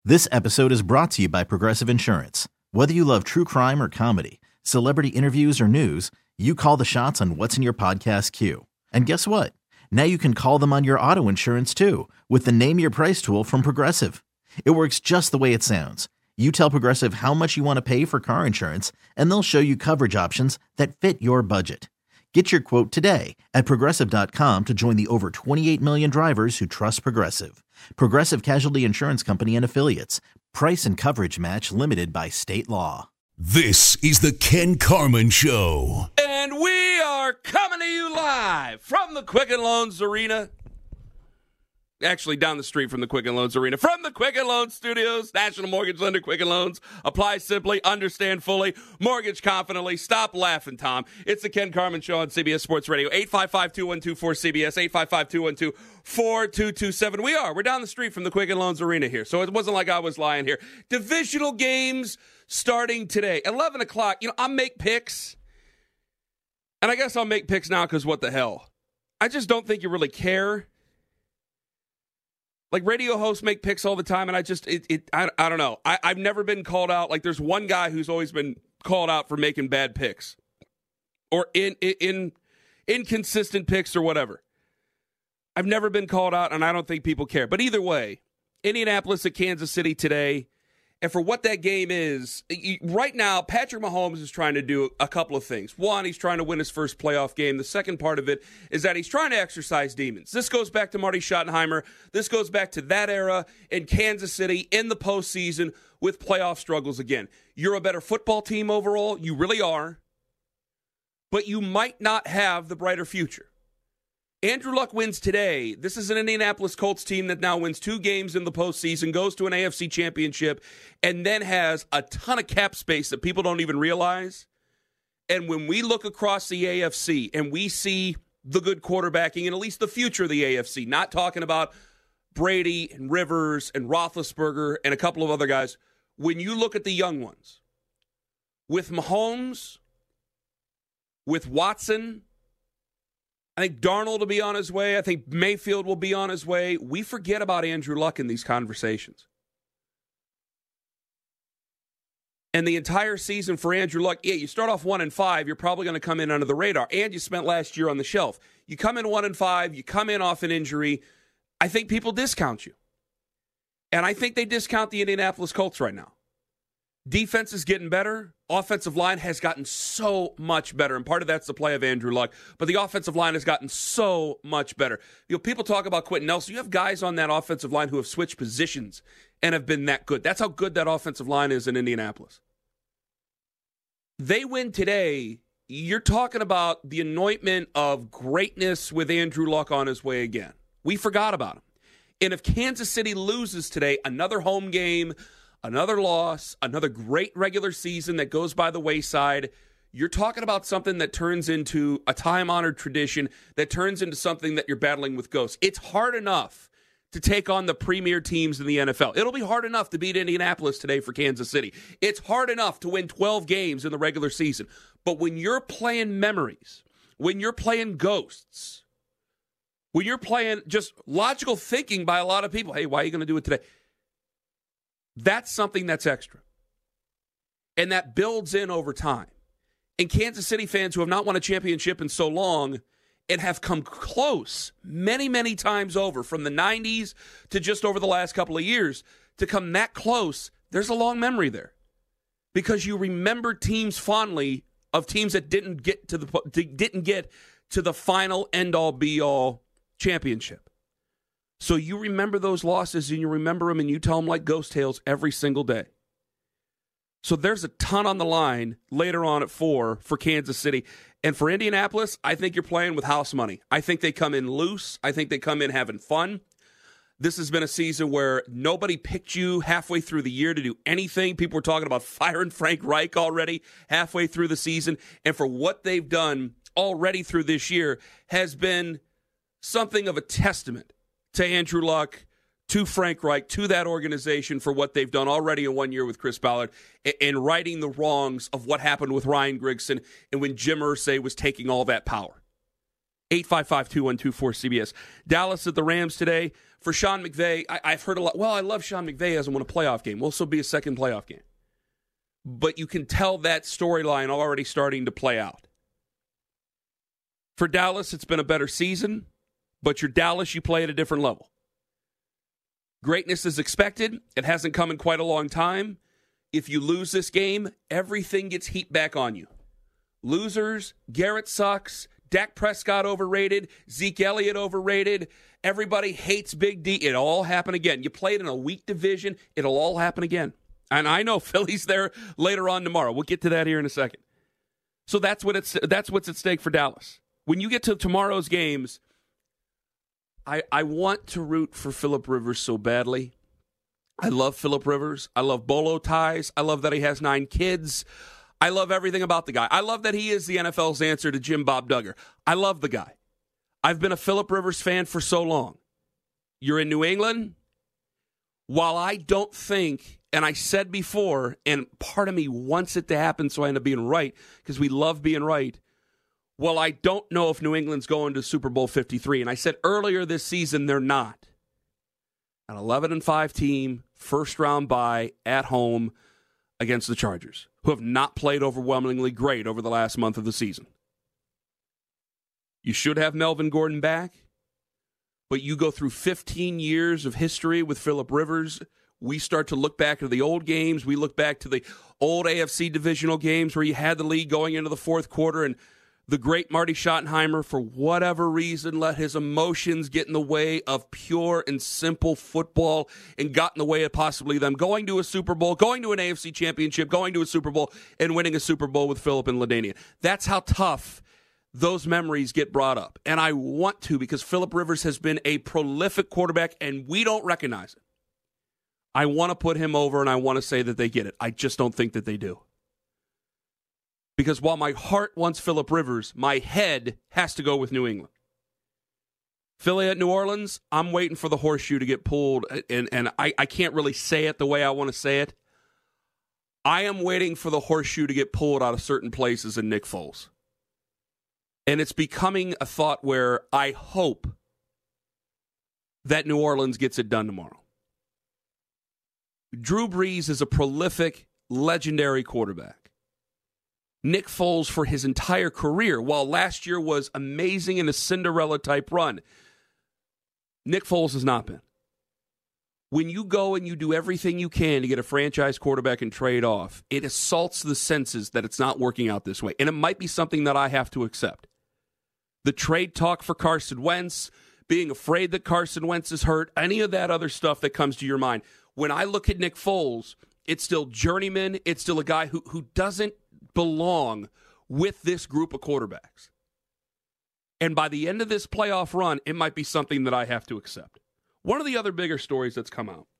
This episode is brought to you by Progressive Insurance. Whether you love true crime or comedy, celebrity interviews or news, you call the shots on what's in your podcast queue. And guess what? Now you can call them on your auto insurance too with the Name Your Price tool from Progressive. It works just the way it sounds. You tell Progressive how much you want to pay for car insurance, and they'll show you coverage options that fit your budget. Get your quote today at Progressive.com to join the over 28 million drivers who trust Progressive. Progressive Casualty Insurance Company and Affiliates. Price and coverage match limited by state law. This is the Ken Carman Show. And we are coming to you live from the Quicken Loans Arena. Actually, down the street from the Quicken Loans Arena. From the Quicken Loans Studios, National Mortgage Lender, Quicken Loans. Apply simply, understand fully, mortgage confidently. Stop laughing, Tom. It's the Ken Carman Show on CBS Sports Radio. 855-212-4CBS, 855-212-4227. We're down the street from the Quicken Loans Arena here, so it wasn't like I was lying here. Divisional games starting today. 11 o'clock. I'll make picks. And I guess I'll make picks now because what the hell? I just don't think you really care. Like, radio hosts make picks all the time, and I don't know. I've never been called out. Like, there's one guy who's always been called out for making bad picks or inconsistent picks or whatever. I've never been called out, and I don't think people care. But either way, Indianapolis at Kansas City today. And for what that game is, right now, Patrick Mahomes is trying to do a couple of things. One, he's trying to win his first playoff game. The second part of it is that he's trying to exercise demons. This goes back to Marty Schottenheimer. This goes back to that era in Kansas City in the postseason with playoff struggles again. You're a better football team overall. You really are. But you might not have the brighter future. Andrew Luck wins today. This is an Indianapolis Colts team that now wins 2 games in the postseason, goes to an AFC championship, and then has a ton of cap space that people don't even realize. And when we look across the AFC and we see the good quarterbacking and at least the future of the AFC, not talking about Brady and Rivers and Roethlisberger and a couple of other guys, when you look at the young ones, with Mahomes, with Watson, I think Darnold will be on his way. I think Mayfield will be on his way. We forget about Andrew Luck in these conversations. And the entire season for Andrew Luck, you start off 1-5, you're probably going to come in under the radar. And you spent last year on the shelf. You come in 1-5, you come in off an injury. I think people discount you. And I think they discount the Indianapolis Colts right now. Defense is getting better. Offensive line has gotten so much better. And part of that's the play of Andrew Luck. But the offensive line has gotten so much better. People talk about Quentin Nelson. You have guys on that offensive line who have switched positions and have been that good. That's how good that offensive line is in Indianapolis. They win today. You're talking about the anointment of greatness with Andrew Luck on his way again. We forgot about him. And if Kansas City loses today, another home game, another loss, another great regular season that goes by the wayside, you're talking about something that turns into a time-honored tradition, that turns into something that you're battling with ghosts. It's hard enough to take on the premier teams in the NFL. It'll be hard enough to beat Indianapolis today for Kansas City. It's hard enough to win 12 games in the regular season. But when you're playing memories, when you're playing ghosts, when you're playing just logical thinking by a lot of people, hey, why are you going to do it today? That's something that's extra. And that builds in over time. And Kansas City fans who have not won a championship in so long and have come close many, many times over, from the 90s to just over the last couple of years, to come that close, there's a long memory there. Because you remember teams fondly of teams that didn't get to the final end-all, be-all championship. So you remember those losses, and you remember them, and you tell them like ghost tales every single day. So there's a ton on the line later on at 4 for Kansas City. And for Indianapolis, I think you're playing with house money. I think they come in loose. I think they come in having fun. This has been a season where nobody picked you halfway through the year to do anything. People were talking about firing Frank Reich already halfway through the season. And for what they've done already through this year has been something of a testament to Andrew Luck, to Frank Reich, to that organization for what they've done already in 1 year with Chris Ballard and righting the wrongs of what happened with Ryan Grigson and when Jim Irsay was taking all that power. 855-212-4CBS. Dallas at the Rams today. For Sean McVay, I've heard a lot. Well, I love Sean McVay. He hasn't won a playoff game. Will also be a second playoff game. But you can tell that storyline already starting to play out. For Dallas, it's been a better season, but you're Dallas, you play at a different level. Greatness is expected. It hasn't come in quite a long time. If you lose this game, everything gets heaped back on you. Losers, Garrett sucks, Dak Prescott overrated, Zeke Elliott overrated, everybody hates Big D. It all happened again. You played in a weak division, it'll all happen again. And I know Philly's there later on tomorrow. We'll get to that here in a second. So that's what's at stake for Dallas. When you get to tomorrow's games, I want to root for Phillip Rivers so badly. I love Phillip Rivers. I love bolo ties. I love that he has 9 kids. I love everything about the guy. I love that he is the NFL's answer to Jim Bob Duggar. I love the guy. I've been a Phillip Rivers fan for so long. You're in New England. While I don't think, and I said before, and part of me wants it to happen so I end up being right, because we love being right. Well, I don't know if New England's going to Super Bowl 53. And I said earlier this season they're not. An 11-5 team, first round bye at home against the Chargers, who have not played overwhelmingly great over the last month of the season. You should have Melvin Gordon back, but you go through 15 years of history with Phillip Rivers. We start to look back at the old games. We look back to the old AFC divisional games where you had the lead going into the fourth quarter, and the great Marty Schottenheimer, for whatever reason, let his emotions get in the way of pure and simple football and got in the way of possibly them going to a Super Bowl, going to an AFC championship, going to a Super Bowl, and winning a Super Bowl with Phillip and LaDainian. That's how tough those memories get brought up. And I want to, because Phillip Rivers has been a prolific quarterback, and we don't recognize it. I want to put him over, and I want to say that they get it. I just don't think that they do. Because while my heart wants Phillip Rivers, my head has to go with New England. Philly at New Orleans, I'm waiting for the horseshoe to get pulled, and I can't really say it the way I want to say it. I am waiting for the horseshoe to get pulled out of certain places in Nick Foles. And it's becoming a thought where I hope that New Orleans gets it done tomorrow. Drew Brees is a prolific, legendary quarterback. Nick Foles, for his entire career, while last year was amazing in a Cinderella-type run, Nick Foles has not been. When you go and you do everything you can to get a franchise quarterback and trade off, it assaults the senses that it's not working out this way. And it might be something that I have to accept. The trade talk for Carson Wentz, being afraid that Carson Wentz is hurt, any of that other stuff that comes to your mind. When I look at Nick Foles, it's still journeyman. It's still a guy who doesn't belong with this group of quarterbacks. And by the end of this playoff run, it might be something that I have to accept. One of the other bigger stories that's come out.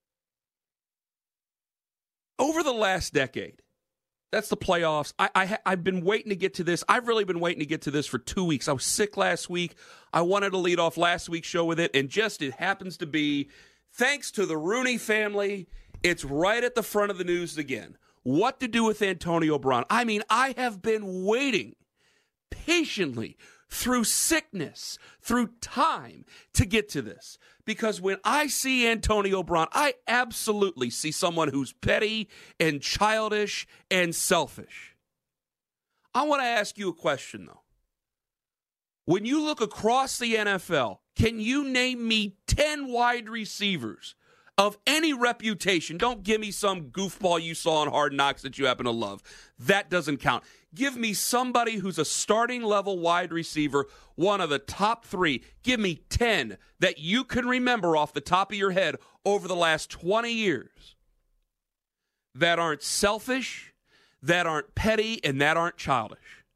Over the last decade, that's the playoffs. I've been waiting to get to this. I've really been waiting to get to this for 2 weeks. I was sick last week. I wanted to lead off last week's show with it, and just it happens to be, thanks to the Rooney family, it's right at the front of the news again. What to do with Antonio Brown. I mean, I have been waiting patiently through sickness, through time, to get to this. Because when I see Antonio Brown, I absolutely see someone who's petty and childish and selfish. I want to ask you a question, though. When you look across the NFL, can you name me 10 wide receivers of any reputation? Don't give me some goofball you saw on Hard Knocks that you happen to love. That doesn't count. Give me somebody who's a starting level wide receiver, one of the top 3. Give me 10 that you can remember off the top of your head over the last 20 years that aren't selfish, that aren't petty, and that aren't childish.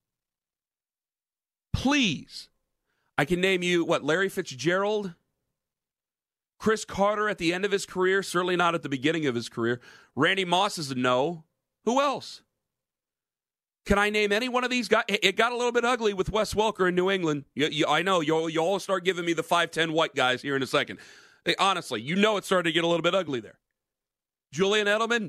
Please. I can name you, Larry Fitzgerald? Chris Carter at the end of his career, certainly not at the beginning of his career. Randy Moss is a no. Who else? Can I name any one of these guys? It got a little bit ugly with Wes Welker in New England. I know, you all start giving me the 5'10" white guys here in a second. Honestly, you know it started to get a little bit ugly there. Julian Edelman?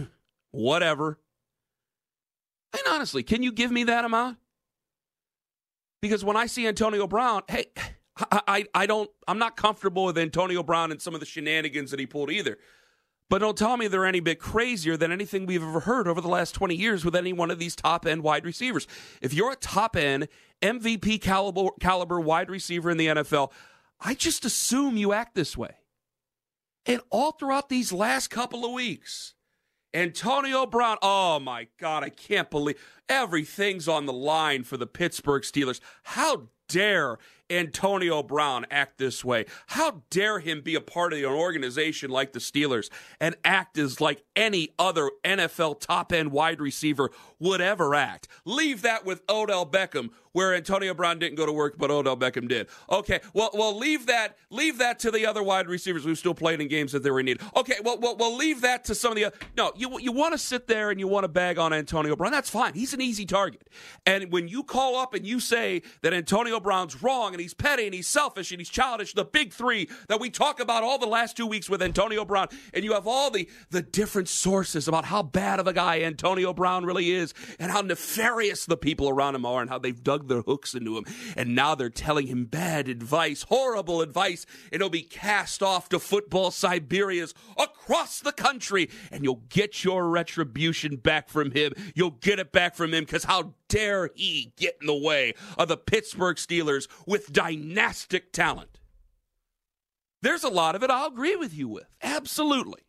Whatever. And honestly, can you give me that amount? Because when I see Antonio Brown, hey, I'm not comfortable with Antonio Brown and some of the shenanigans that he pulled either. But don't tell me they're any bit crazier than anything we've ever heard over the last 20 years with any one of these top-end wide receivers. If you're a top-end, MVP caliber wide receiver in the NFL, I just assume you act this way. And all throughout these last couple of weeks, Antonio Brown, oh my God, I can't believe everything's on the line for the Pittsburgh Steelers. How dare Antonio Brown act this way? How dare him be a part of an organization like the Steelers and act as like any other NFL top-end wide receiver would ever act? Leave that with Odell Beckham, where Antonio Brown didn't go to work, but Odell Beckham did. Okay, well, leave that to the other wide receivers who still played in games that they were in need. Okay, well, leave that to some of the other. No, you want to sit there and you want to bag on Antonio Brown. That's fine. He's an easy target. And when you call up and you say that Antonio Brown's wrong and he's petty and he's selfish and he's childish, the big three that we talk about all the last 2 weeks with Antonio Brown, and you have all the different sources about how bad of a guy Antonio Brown really is and how nefarious the people around him are and how they've dug their hooks into him, and now they're telling him bad advice, horrible advice, and he'll be cast off to football Siberias across the country, and you'll get your retribution back from him. You'll get it back from him, because how dare he get in the way of the Pittsburgh Steelers with dynastic talent? There's a lot of it I'll agree with you with, absolutely.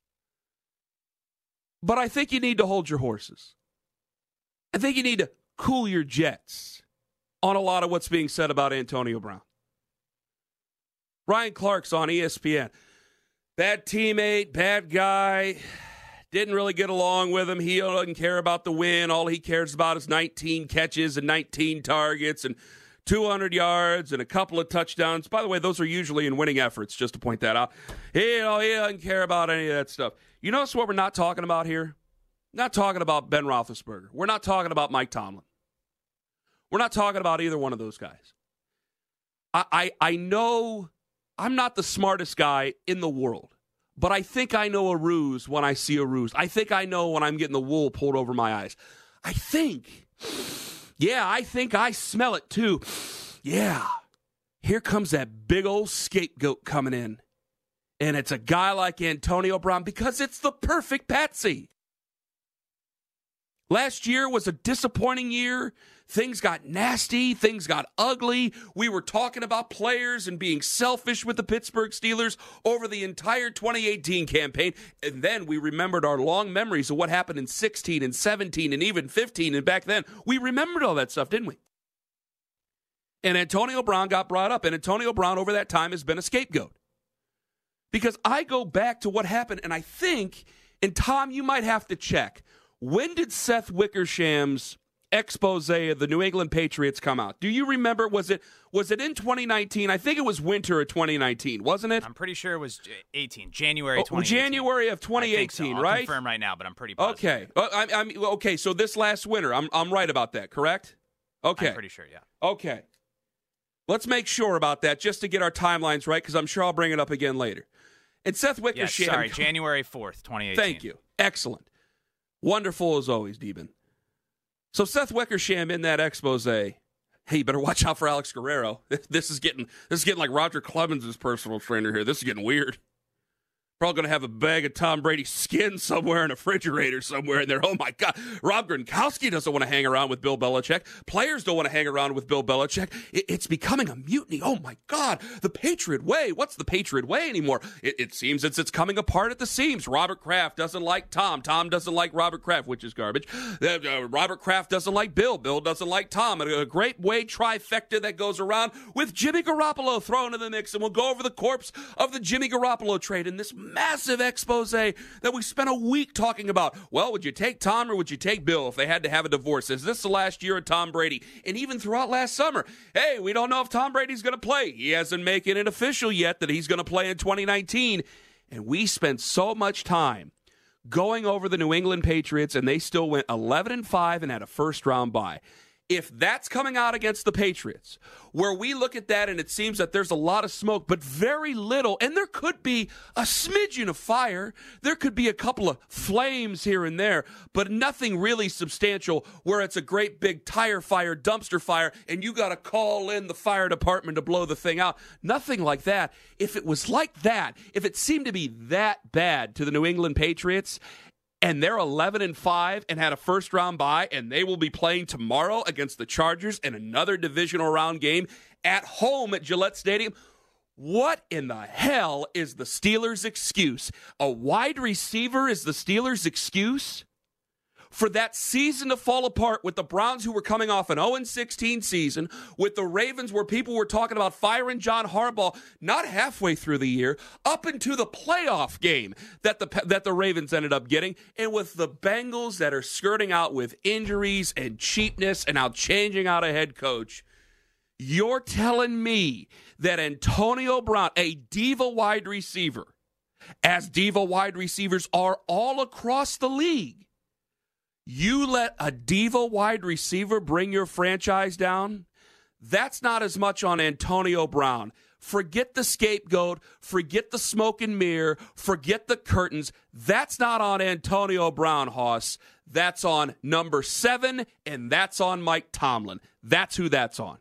But I think you need to hold your horses. I think you need to cool your jets on a lot of what's being said about Antonio Brown. Ryan Clark's on ESPN. Bad teammate, bad guy, didn't really get along with him. He doesn't care about the win. All he cares about is 19 catches and 19 targets and 200 yards and a couple of touchdowns. By the way, those are usually in winning efforts, just to point that out. He doesn't care about any of that stuff. You notice what we're not talking about here? Not talking about Ben Roethlisberger. We're not talking about Mike Tomlin. We're not talking about either one of those guys. I know I'm not the smartest guy in the world, but I think I know a ruse when I see a ruse. I think I know when I'm getting the wool pulled over my eyes. I think I smell it too. Yeah, here comes that big old scapegoat coming in. And it's a guy like Antonio Brown because it's the perfect patsy. Last year was a disappointing year. Things got nasty. Things got ugly. We were talking about players and being selfish with the Pittsburgh Steelers over the entire 2018 campaign. And then we remembered our long memories of what happened in 16 and 17 and even 15. And back then, we remembered all that stuff, didn't we? And Antonio Brown got brought up. And Antonio Brown over that time has been a scapegoat. Because I go back to what happened, and I think, and Tom, you might have to check, when did Seth Wickersham's expose of the New England Patriots come out? Do you remember? Was it in 2019? I think it was winter of 2019, wasn't it? I'm pretty sure it was January 2018. January of 2018, so. I'll right? confirm right now, but I'm pretty positive. Okay. Okay, so this last winter, I'm right about that, correct? Okay. I'm pretty sure, yeah. Okay. Let's make sure about that just to get our timelines right, because I'm sure I'll bring it up again later. And Seth Wickersham. Yes, sorry, January 4th, 2018. Thank you. Excellent. Wonderful as always, Deben. So Seth Wickersham in that expose, hey, you better watch out for Alex Guerrero. This is getting like Roger Clemens' personal trainer here. This is getting weird. Probably going to have a bag of Tom Brady's skin somewhere in a refrigerator somewhere in there. Oh, my God. Rob Gronkowski doesn't want to hang around with Bill Belichick. Players don't want to hang around with Bill Belichick. It's becoming a mutiny. Oh, my God. The Patriot way. What's the Patriot way anymore? It seems it's coming apart at the seams. Robert Kraft doesn't like Tom. Tom doesn't like Robert Kraft, which is garbage. Robert Kraft doesn't like Bill. Bill doesn't like Tom. A great way trifecta that goes around with Jimmy Garoppolo thrown in the mix. And we'll go over the corpse of the Jimmy Garoppolo trade in this massive expose that we spent a week talking about. Well, would you take Tom or would you take Bill if they had to have a divorce? Is this the last year of Tom Brady? And even throughout last summer, hey, we don't know if Tom Brady's going to play. He hasn't made it official yet that he's going to play in 2019. And we spent so much time going over the New England Patriots, and they still went 11-5 and had a first-round bye. If that's coming out against the Patriots, where we look at that and it seems that there's a lot of smoke, but very little, and there could be a smidgen of fire, there could be a couple of flames here and there, but nothing really substantial where it's a great big tire fire, dumpster fire, and you got to call in the fire department to blow the thing out. Nothing like that. If it was like that, if it seemed to be that bad to the New England Patriots, and they're 11-5 and had a first-round bye, and they will be playing tomorrow against the Chargers in another divisional round game at home at Gillette Stadium, what in the hell is the Steelers' excuse? A wide receiver is the Steelers' excuse? For that season to fall apart with the Browns, who were coming off an 0-16 season, with the Ravens, where people were talking about firing John Harbaugh not halfway through the year, up into the playoff game that the Ravens ended up getting, and with the Bengals that are skirting out with injuries and cheapness and now changing out a head coach. You're telling me that Antonio Brown, a diva wide receiver, as diva wide receivers are all across the league, you let a diva wide receiver bring your franchise down? That's not as much on Antonio Brown. Forget the scapegoat. Forget the smoke and mirror. Forget the curtains. That's not on Antonio Brown, Hoss. That's on number 7, and that's on Mike Tomlin. That's who that's on.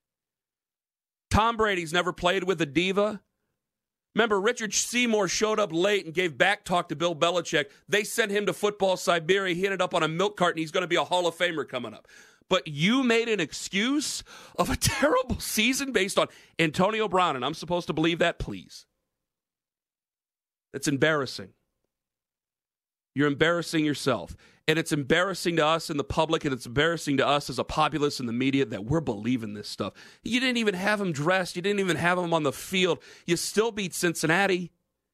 Tom Brady's never played with a diva. Remember, Richard Seymour showed up late and gave back talk to Bill Belichick. They sent him to football Siberia. He ended up on a milk carton. He's going to be a Hall of Famer coming up. But you made an excuse of a terrible season based on Antonio Brown, and I'm supposed to believe that? Please. That's embarrassing. You're embarrassing yourself. And it's embarrassing to us in the public, and it's embarrassing to us as a populace in the media that we're believing this stuff. You didn't even have him dressed. You didn't even have him on the field. You still beat Cincinnati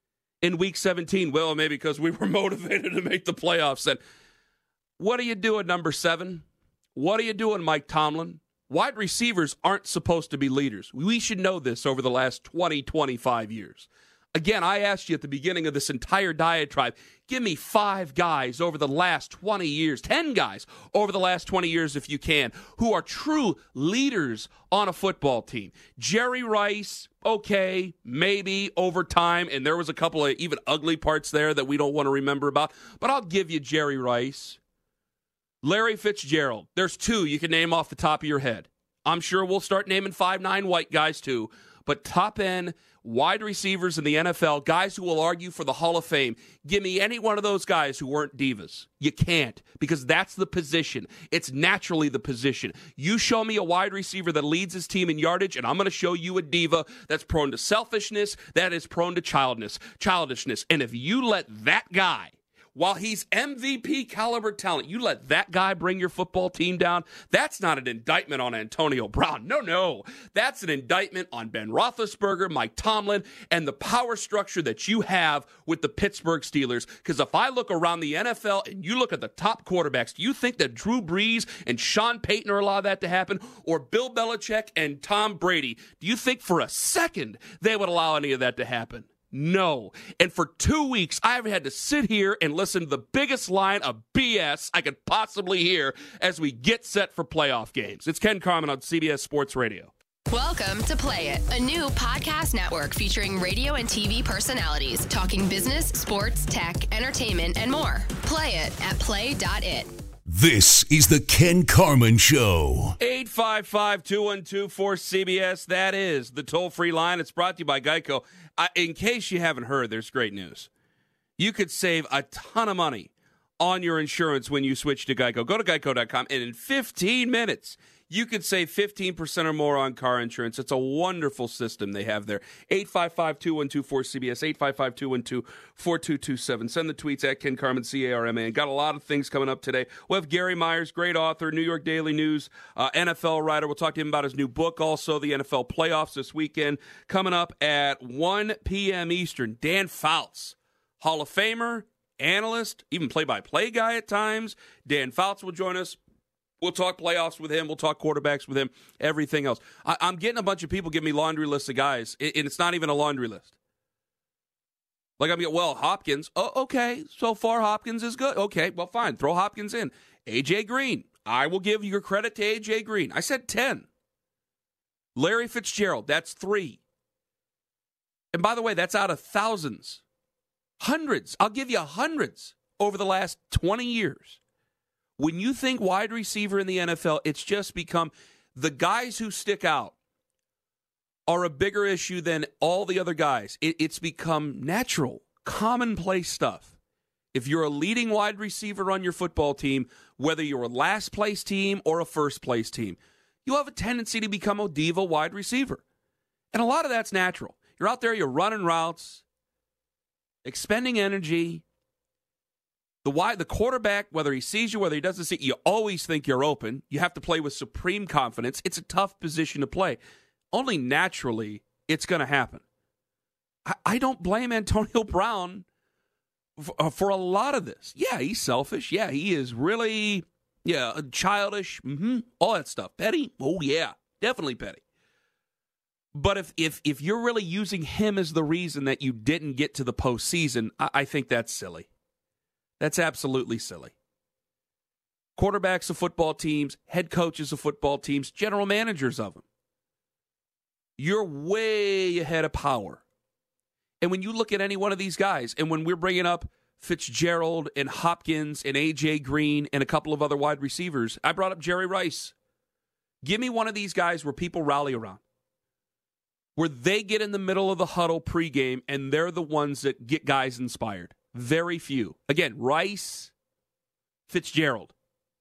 in Week 17. Well, maybe because we were motivated to make the playoffs. And what do you do at number 7? What do you do in Mike Tomlin? Wide receivers aren't supposed to be leaders. We should know this over the last 20, 25 years. Again, I asked you at the beginning of this entire diatribe, give me 5 guys over the last 20 years, 10 guys over the last 20 years if you can, who are true leaders on a football team. Jerry Rice, okay, maybe over time, and there was a couple of even ugly parts there that we don't want to remember about, but I'll give you Jerry Rice. Larry Fitzgerald, there's 2 you can name off the top of your head. I'm sure we'll start naming 5'9" white guys too, but top end wide receivers in the NFL, guys who will argue for the Hall of Fame. Give me any one of those guys who weren't divas. You can't, because that's the position. It's naturally the position. You show me a wide receiver that leads his team in yardage, and I'm going to show you a diva that's prone to selfishness, that is prone to childishness. And if you let that guy, while he's MVP caliber talent, you let that guy bring your football team down, that's not an indictment on Antonio Brown. No. That's an indictment on Ben Roethlisberger, Mike Tomlin, and the power structure that you have with the Pittsburgh Steelers. Because if I look around the NFL and you look at the top quarterbacks, do you think that Drew Brees and Sean Payton are allowed that to happen? Or Bill Belichick and Tom Brady? Do you think for a second they would allow any of that to happen? No. And for 2 weeks, I've had to sit here and listen to the biggest line of BS I could possibly hear as we get set for playoff games. It's Ken Carman on CBS Sports Radio. Welcome to Play It, a new podcast network featuring radio and TV personalities talking business, sports, tech, entertainment, and more. Play it at play.it. This is the Ken Carman Show. 855-212-4CBS. That is the toll-free line. It's brought to you by Geico. In case you haven't heard, there's great news. You could save a ton of money on your insurance when you switch to Geico. Go to geico.com, and in 15 minutes, you could save 15% or more on car insurance. It's a wonderful system they have there. 855-212-4CBS, 855-212-4227. Send the tweets at Ken Carman, C-A-R-M-A. Got a lot of things coming up today. We'll have Gary Myers, great author, New York Daily News, NFL writer. We'll talk to him about his new book, also the NFL playoffs this weekend. Coming up at 1 p.m. Eastern, Dan Fouts, Hall of Famer, analyst, even play-by-play guy at times. Dan Fouts will join us. We'll talk playoffs with him. We'll talk quarterbacks with him, everything else. I'm getting a bunch of people give me laundry lists of guys, and it's not even a laundry list. Like I'm getting, well, Hopkins. Oh, okay, so far Hopkins is good. Okay, well, fine. Throw Hopkins in. A.J. Green. I will give your credit to A.J. Green. I said 10. Larry Fitzgerald, that's 3. And by the way, that's out of thousands. Hundreds. I'll give you hundreds over the last 20 years. When you think wide receiver in the NFL, it's just become the guys who stick out are a bigger issue than all the other guys. It's become natural, commonplace stuff. If you're a leading wide receiver on your football team, whether you're a last place team or a first place team, you have a tendency to become a diva wide receiver. And a lot of that's natural. You're out there, you're running routes, expending energy. The quarterback, whether he sees you, whether he doesn't see you, always think you're open. You have to play with supreme confidence. It's a tough position to play. Only naturally it's going to happen. I don't blame Antonio Brown for a lot of this. Yeah, he's selfish. Yeah, he is really childish. All that stuff. Petty? Oh, yeah, definitely petty. But if you're really using him as the reason that you didn't get to the postseason, I think that's silly. That's absolutely silly. Quarterbacks of football teams, head coaches of football teams, general managers of them. You're way ahead of power. And when you look at any one of these guys, and when we're bringing up Fitzgerald and Hopkins and A.J. Green and a couple of other wide receivers, I brought up Jerry Rice. Give me one of these guys where people rally around, where they get in the middle of the huddle pregame and they're the ones that get guys inspired. Very few. Again, Rice, Fitzgerald.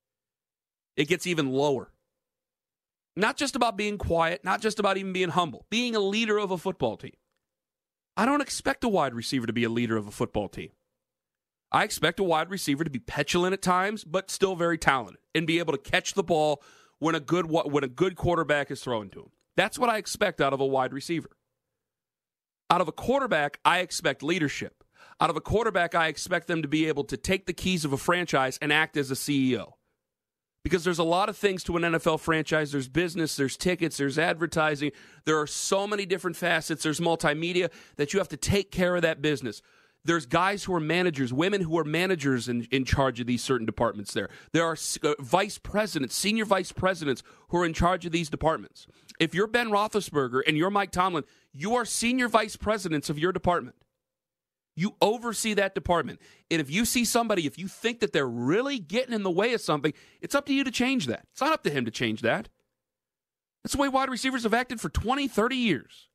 It gets even lower. Not just about being quiet, not just about even being humble, being a leader of a football team. I don't expect a wide receiver to be a leader of a football team. I expect a wide receiver to be petulant at times, but still very talented and be able to catch the ball when a good quarterback is throwing to him. That's what I expect out of a wide receiver. Out of a quarterback, I expect leadership. Out of a quarterback, I expect them to be able to take the keys of a franchise and act as a CEO. Because there's a lot of things to an NFL franchise. There's business, there's tickets, there's advertising. There are so many different facets. There's multimedia that you have to take care of that business. There's guys who are managers, women who are managers in charge of these certain departments there. There are vice presidents, senior vice presidents who are in charge of these departments. If you're Ben Roethlisberger and you're Mike Tomlin, you are senior vice presidents of your department. You oversee that department. And if you see somebody, if you think that they're really getting in the way of something, it's up to you to change that. It's not up to him to change that. That's the way wide receivers have acted for 20, 30 years.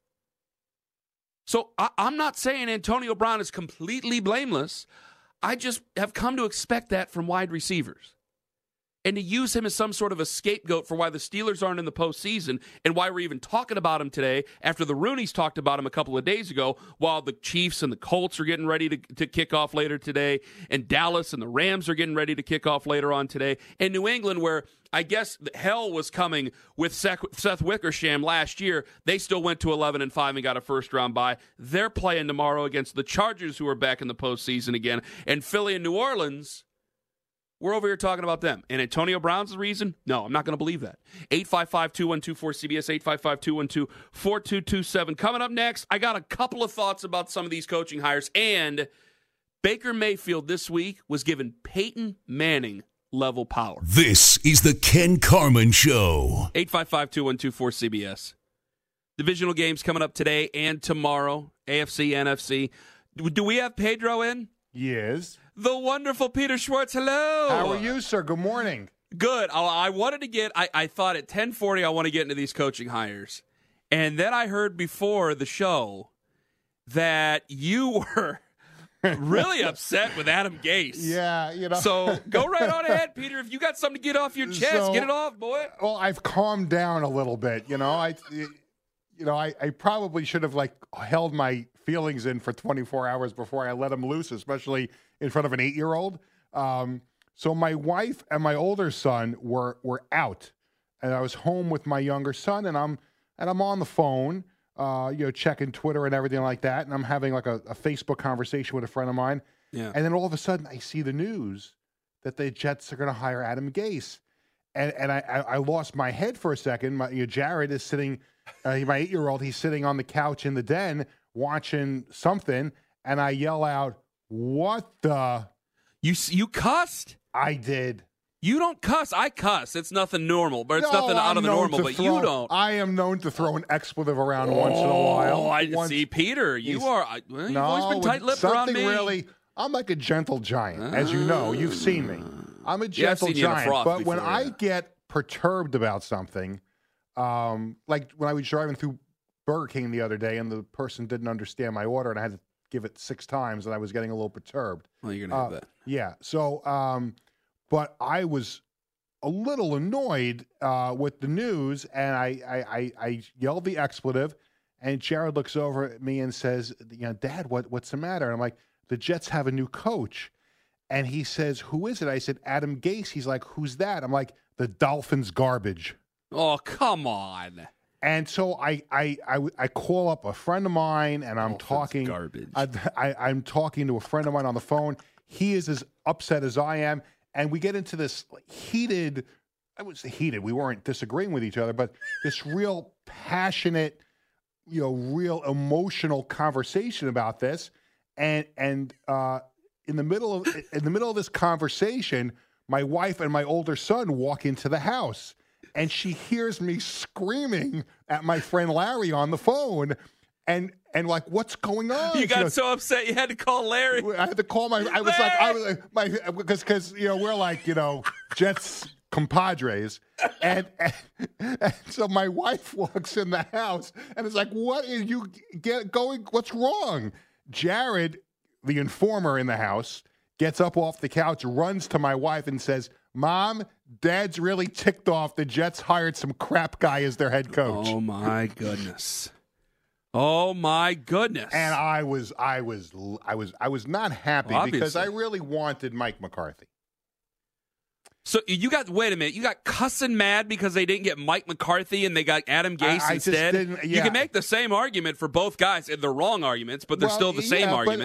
So I'm not saying Antonio Brown is completely blameless. I just have come to expect that from wide receivers. And to use him as some sort of a scapegoat for why the Steelers aren't in the postseason and why we're even talking about him today after the Rooneys talked about him a couple of days ago while the Chiefs and the Colts are getting ready to kick off later today and Dallas and the Rams are getting ready to kick off later on today and New England where I guess hell was coming with Seth Wickersham last year. They still went to 11-5 and got a first-round bye. They're playing tomorrow against the Chargers who are back in the postseason again. And Philly and New Orleans, we're over here talking about them. And Antonio Brown's the reason? No, I'm not going to believe that. 855-212-4CBS, 855-212-4227. Coming up next, I got a couple of thoughts about some of these coaching hires. And Baker Mayfield this week was given Peyton Manning level power. This is the Ken Carman Show. 855-212-4CBS. Divisional games coming up today and tomorrow. AFC, NFC. Do we have Pedro in? Yes. The wonderful Peter Schwartz. Hello. How are you, sir? Good morning. Good. I wanted to get, I thought at 10:40 I want to get into these coaching hires. And then I heard before the show that you were really upset with Adam Gase. Yeah, you know. So go right on ahead, Peter. If you got something to get off your chest, get it off, boy. Well, I've calmed down a little bit. I probably should have held my feelings in for 24 hours before I let them loose, especially in front of an 8-year-old. So my wife and my older son were out, and I was home with my younger son, and I'm on the phone, checking Twitter and everything like that, and I'm having a Facebook conversation with a friend of mine, and then all of a sudden I see the news that the Jets are going to hire Adam Gase, and I lost my head for a second. Jared is sitting, my 8-year-old, he's sitting on the couch in the den watching something, and I yell out, "What the?" You cussed? I did. You don't cuss. I cuss. It's nothing normal, but it's nothing out of the normal. But you don't. I am known to throw an expletive around once in a while. I see, Peter. You've always been tight-lipped around me. Really, I'm like a gentle giant, as you know. You've seen me. I'm a gentle giant. But when I get perturbed about something, like when I was driving through Burger King the other day, and the person didn't understand my order, and I had to give it 6 times, and I was getting a little perturbed. Well, you're gonna have that. Yeah. So. But I was a little annoyed with the news, and I yelled the expletive, and Jared looks over at me and says, Dad, what's the matter? And I'm like, the Jets have a new coach. And he says, who is it? I said, Adam Gase. He's like, who's that? I'm like, the Dolphins garbage. Oh, come on. And so I call up a friend of mine, and I'm talking. Garbage. I'm talking to a friend of mine on the phone. He is as upset as I am. And we get into this heated, I would say heated, we weren't disagreeing with each other, but this real passionate, real emotional conversation about this. And in the middle of this conversation, my wife and my older son walk into the house, and she hears me screaming at my friend Larry on the phone. And like, what's going on? You got so upset you had to call Larry. I had to call because we're like Jets compadres, and so my wife walks in the house and is like, "What is you going? What's wrong?" Jared, the informer in the house, gets up off the couch, runs to my wife, and says, "Mom, Dad's really ticked off. The Jets hired some crap guy as their head coach." Oh my goodness. Oh my goodness! And I was not happy because I really wanted Mike McCarthy. So wait a minute, you got cussing mad because they didn't get Mike McCarthy and they got Adam Gase instead? You can make the same argument for both guys, and they're wrong arguments, but they're still the same argument.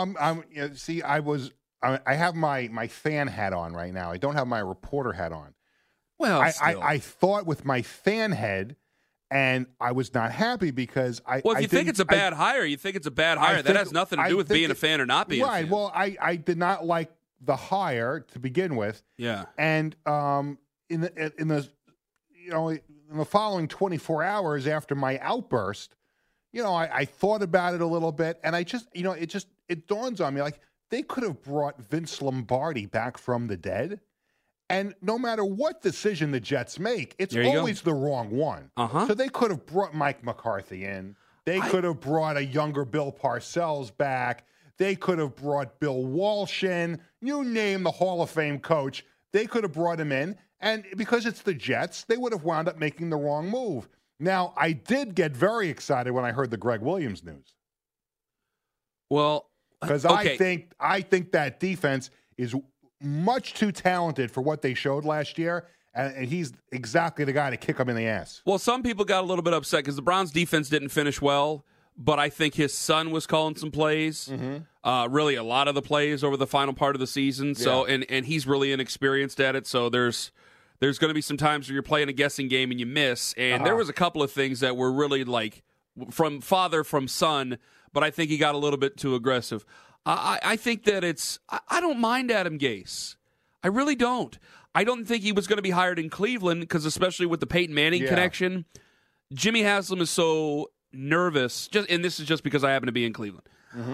But I have my fan hat on right now. I don't have my reporter hat on. Well, I thought with my fan head. And I was not happy because Well, if you think it's a bad hire, you think it's a bad hire. That has nothing to do with being a fan or not being a fan. Right. Well, I did not like the hire to begin with. Yeah. And in the following 24 hours after my outburst, I thought about it a little bit, and I just it dawns on me, like, they could have brought Vince Lombardi back from the dead. And no matter what decision the Jets make, it's always the wrong one. Uh-huh. So they could have brought Mike McCarthy in. They could have brought a younger Bill Parcells back. They could have brought Bill Walsh in. You name the Hall of Fame coach. They could have brought him in. And because it's the Jets, they would have wound up making the wrong move. Now, I did get very excited when I heard the Greg Williams news. Well, because I think that defense is much too talented for what they showed last year, and he's exactly the guy to kick them in the ass. Well, some people got a little bit upset because the Browns' defense didn't finish well, but I think his son was calling some plays, really a lot of the plays over the final part of the season. So, and he's really inexperienced at it, so there's going to be some times where you're playing a guessing game and you miss, and there was a couple of things that were really like from son, but I think he got a little bit too aggressive. I think that I don't mind Adam Gase. I really don't. I don't think he was going to be hired in Cleveland because, especially with the Peyton Manning connection, Jimmy Haslam is so nervous. And this is just because I happen to be in Cleveland.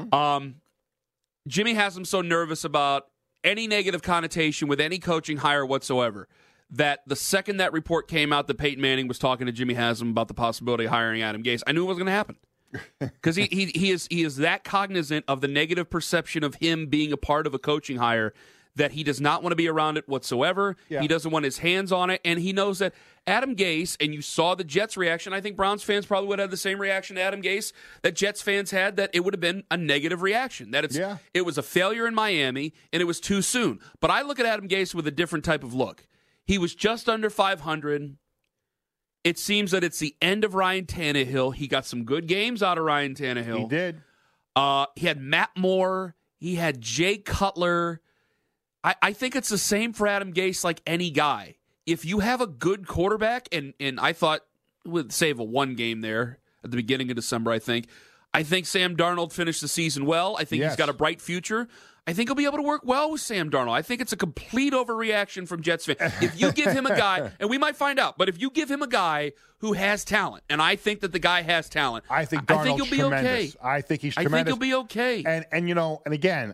Jimmy Haslam's so nervous about any negative connotation with any coaching hire whatsoever that the second that report came out that Peyton Manning was talking to Jimmy Haslam about the possibility of hiring Adam Gase, I knew it was going to happen. Because he is that cognizant of the negative perception of him being a part of a coaching hire that he does not want to be around it whatsoever. Yeah. He doesn't want his hands on it, and he knows that Adam Gase, and you saw the Jets' reaction, I think Browns fans probably would have the same reaction to Adam Gase that Jets fans had, that it would have been a negative reaction, that it was a failure in Miami, and it was too soon. But I look at Adam Gase with a different type of look. He was just under 500. It seems that it's the end of Ryan Tannehill. He got some good games out of Ryan Tannehill. He did. He had Matt Moore. He had Jay Cutler. I think it's the same for Adam Gase like any guy. If you have a good quarterback, and I thought, with save a one game there at the beginning of December, I think Sam Darnold finished the season well. I think he's got a bright future. I think he'll be able to work well with Sam Darnold. I think it's a complete overreaction from Jets fans. If you give him a guy, and we might find out, but if you give him a guy who has talent, and I think that the guy has talent, I think Darnold's he'll be tremendous. okay. I think he's tremendous. I think he'll be okay. And you know, and again,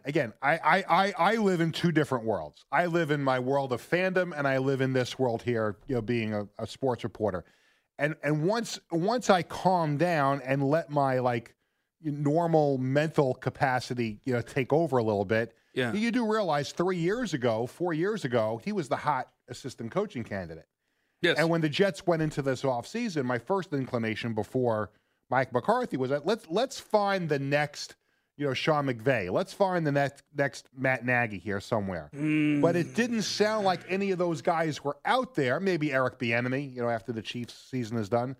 I live in two different worlds. I live in my world of fandom, and I live in this world here, you know, being a sports reporter. And once I calm down and let my like normal mental capacity, you know, take over a little bit, you do realize 4 years ago, he was the hot assistant coaching candidate. Yes. And when the Jets went into this offseason, my first inclination before Mike McCarthy was that let's find the next, you know, Sean McVay. Let's find the next Matt Nagy here somewhere. But it didn't sound like any of those guys were out there. Maybe Eric Bieniemy, you know, after the Chiefs season is done.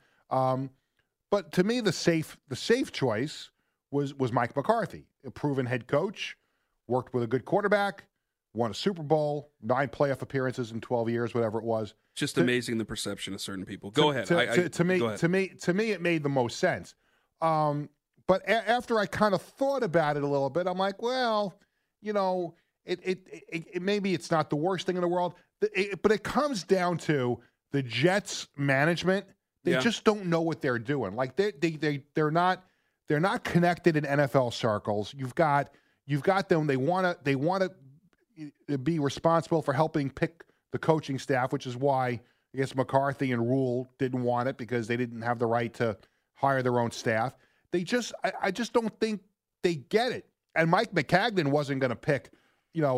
But to me, the safe choice was Mike McCarthy, a proven head coach, worked with a good quarterback, won a Super Bowl, 9 playoff appearances in 12 years, whatever it was. Just amazing the perception of certain people. Go ahead. To me, it made the most sense. But after I kind of thought about it a little bit, I'm like, well, you know, it maybe it's not the worst thing in the world. But it comes down to the Jets management. They just don't know what they're doing. Like they're not connected in NFL circles. You've got them. They want to be responsible for helping pick the coaching staff, which is why I guess McCarthy and Rule didn't want it because they didn't have the right to hire their own staff. I just don't think they get it. And Mike McCagnon wasn't going to pick, you know,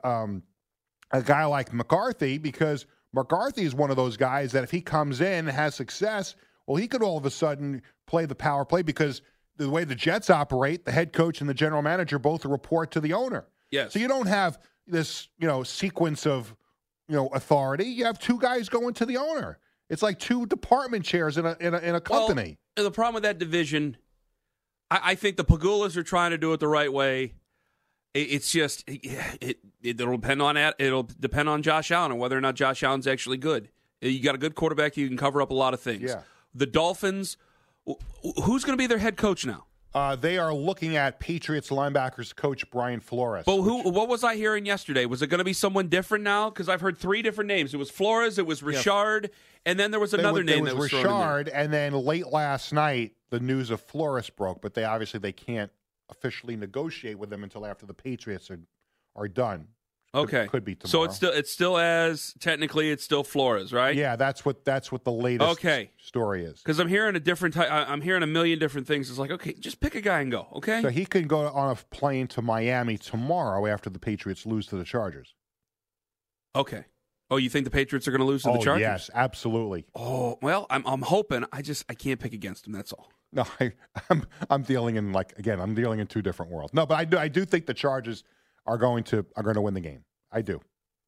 a guy like McCarthy because McCarthy is one of those guys that if he comes in and has success, well, he could all of a sudden play the power play because the way the Jets operate, the head coach and the general manager both report to the owner. Yes. So you don't have this, you know, sequence of, you know, authority. You have 2 guys going to the owner. It's like 2 department chairs in a company. Well, the problem with that division, I think the Pagulas are trying to do it the right way. It's just it'll depend on Josh Allen and whether or not Josh Allen's actually good. You got a good quarterback, you can cover up a lot of things. Yeah. The Dolphins, who's going to be their head coach now? They are looking at Patriots linebackers coach Brian Flores. But what was I hearing yesterday? Was it going to be someone different now? Because I've heard 3 different names. It was Flores, it was Richard, and then there was another name that was thrown in there. Richard, and then late last night, the news of Flores broke, but they can't officially negotiate with them until after the Patriots are done. Okay, could be tomorrow. So it's still Flores, right? Yeah, that's what the latest story is. Because I'm hearing I'm hearing a million different things. It's like, okay, just pick a guy and go. Okay, so he can go on a plane to Miami tomorrow after the Patriots lose to the Chargers. Okay. Oh, you think the Patriots are going to lose to the Chargers? Yes, absolutely. Oh, well, I'm hoping. I can't pick against them. That's all. No, I'm dealing in I'm dealing in 2 different worlds. No, but I do think the Chargers are going to win the game. I do.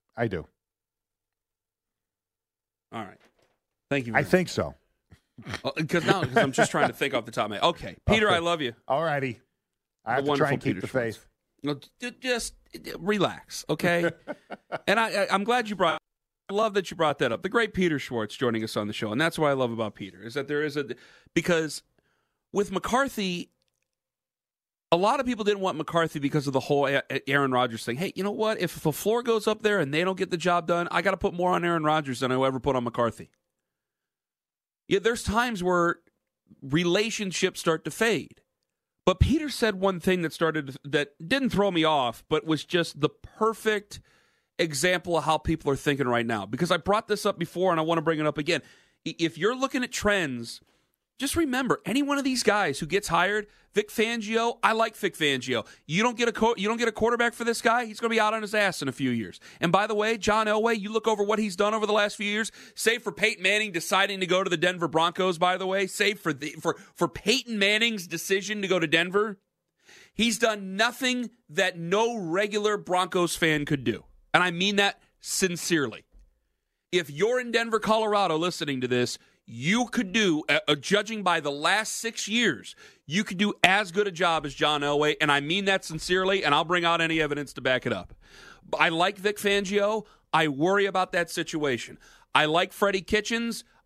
All right. Thank you. I think so. Because I'm just trying to think off the top of my head. Okay, Peter, I love you. All righty. I have to try and keep the faith. No, just relax, okay? And I'm glad you brought. I love that you brought that up. The great Peter Schwartz joining us on the show, and that's what I love about Peter is that there is because with McCarthy, a lot of people didn't want McCarthy because of the whole Aaron Rodgers thing. Hey, you know what? If the floor goes up there and they don't get the job done, I got to put more on Aaron Rodgers than I ever put on McCarthy. Yeah, there's times where relationships start to fade. But Peter said one thing that didn't throw me off, but was just the perfect example of how people are thinking right now. Because I brought this up before and I want to bring it up again. If you're looking at trends, just remember, any one of these guys who gets hired, Vic Fangio, I like Vic Fangio. You don't get a quarterback for this guy, he's going to be out on his ass in a few years. And by the way, John Elway, you look over what he's done over the last few years, save for Peyton Manning deciding to go to the Denver Broncos, by the way, save for Peyton Manning's decision to go to Denver, he's done nothing that no regular Broncos fan could do. And I mean that sincerely. If you're in Denver, Colorado listening to this, you could do, judging by the last 6 years, you could do as good a job as John Elway, and I mean that sincerely, and I'll bring out any evidence to back it up. I like Vic Fangio. I worry about that situation. I like Freddie Kitchens.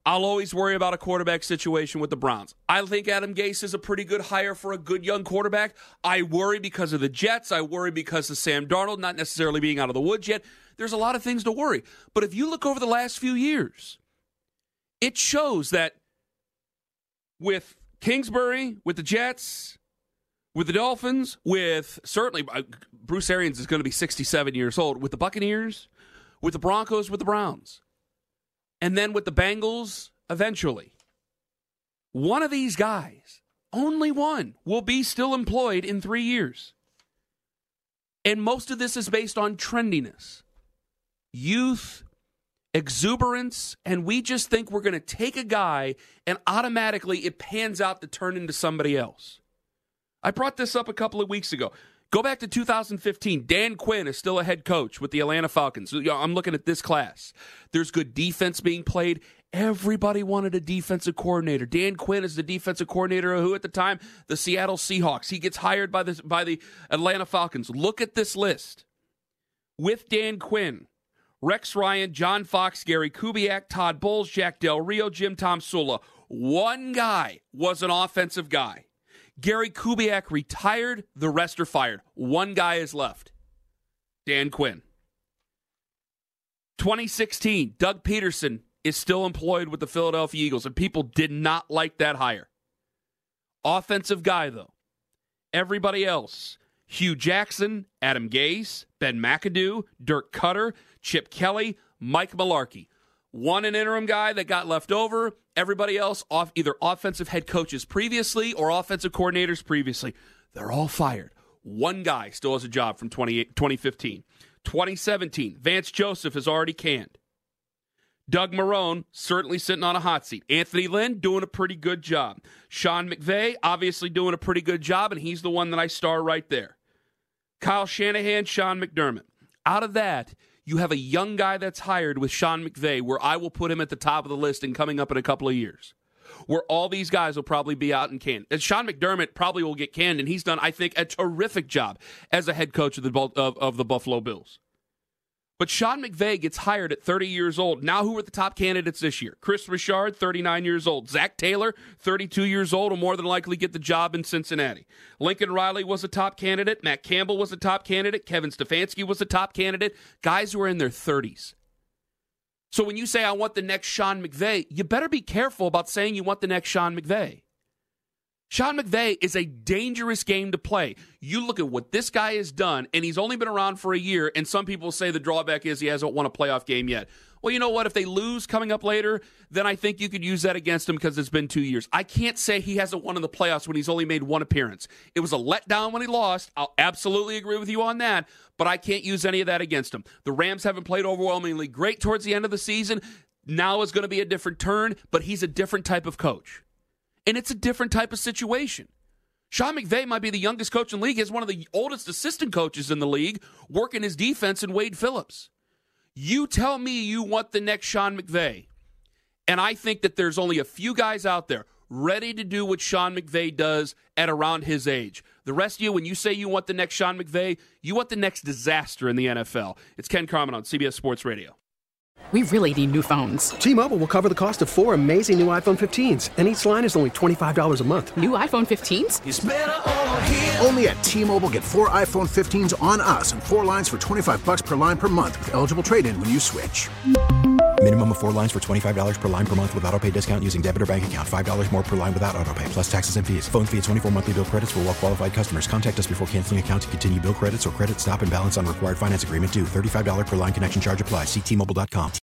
I'll always worry about a quarterback situation with the Browns. I think Adam Gase is a pretty good hire for a good young quarterback. I worry because of the Jets. I worry because of Sam Darnold not necessarily being out of the woods yet. There's a lot of things to worry. But if you look over the last few years, it shows that with Kingsbury, with the Jets, with the Dolphins, with certainly Bruce Arians is going to be 67 years old, with the Buccaneers, with the Broncos, with the Browns, and then with the Bengals eventually. One of these guys, only one, will be still employed in 3 years. And most of this is based on trendiness, youth, exuberance, and we just think we're going to take a guy and automatically it pans out to turn into somebody else. I brought this up a couple of weeks ago. Go back to 2015. Dan Quinn is still a head coach with the Atlanta Falcons. I'm looking at this class. There's good defense being played. Everybody wanted a defensive coordinator. Dan Quinn is the defensive coordinator of who at the time? The Seattle Seahawks. He gets hired by the Atlanta Falcons. Look at this list. With Dan Quinn, Rex Ryan, John Fox, Gary Kubiak, Todd Bowles, Jack Del Rio, Jim Tomsula. One guy was an offensive guy. Gary Kubiak retired, the rest are fired. One guy is left. Dan Quinn. 2016, Doug Peterson is still employed with the Philadelphia Eagles, and people did not like that hire. Offensive guy, though. Everybody else, Hugh Jackson, Adam Gase, Ben McAdoo, Dirk Cutter, Chip Kelly, Mike Mularkey. One an interim guy that got left over. Everybody else off either offensive head coaches previously or offensive coordinators previously. They're all fired. One guy still has a job from 2015. 2017, Vance Joseph is already canned. Doug Marrone, certainly sitting on a hot seat. Anthony Lynn, doing a pretty good job. Sean McVay, obviously doing a pretty good job, and he's the one that I star right there. Kyle Shanahan, Sean McDermott. Out of that, you have a young guy that's hired with Sean McVay, where I will put him at the top of the list and coming up in a couple of years, where all these guys will probably be out and canned. And Sean McDermott probably will get canned, and he's done, I think, a terrific job as a head coach of the Buffalo Bills. But Sean McVay gets hired at 30 years old. Now who are the top candidates this year? Chris Richard, 39 years old. Zach Taylor, 32 years old, will more than likely get the job in Cincinnati. Lincoln Riley was a top candidate. Matt Campbell was a top candidate. Kevin Stefanski was a top candidate. Guys who are in their 30s. So when you say, I want the next Sean McVay, you better be careful about saying you want the next Sean McVay. Sean McVay is a dangerous game to play. You look at what this guy has done, and he's only been around for a year, and some people say the drawback is he hasn't won a playoff game yet. Well, you know what? If they lose coming up later, then I think you could use that against him because it's been 2 years. I can't say he hasn't won in the playoffs when he's only made one appearance. It was a letdown when he lost. I'll absolutely agree with you on that, but I can't use any of that against him. The Rams haven't played overwhelmingly great towards the end of the season. Now is going to be a different turn, but he's a different type of coach. And it's a different type of situation. Sean McVay might be the youngest coach in the league. He's one of the oldest assistant coaches in the league, working his defense in Wade Phillips. You tell me you want the next Sean McVay. And I think that there's only a few guys out there ready to do what Sean McVay does at around his age. The rest of you, when you say you want the next Sean McVay, you want the next disaster in the NFL. It's Ken Carman on CBS Sports Radio. We really need new phones. T-Mobile will cover the cost of 4 amazing new iPhone 15s, and each line is only $25 a month. New iPhone 15s? It's better over here. Only at T-Mobile, get 4 iPhone 15s on us and 4 lines for $25 per line per month with eligible trade-in when you switch. Minimum of 4 lines for $25 per line per month with autopay discount using debit or bank account. $5 more per line without autopay, plus taxes and fees. Phone fee at 24 monthly bill credits for well-qualified customers. Contact us before canceling account to continue bill credits or credit stop and balance on required finance agreement due. $35 per line connection charge applies. See T-Mobile.com.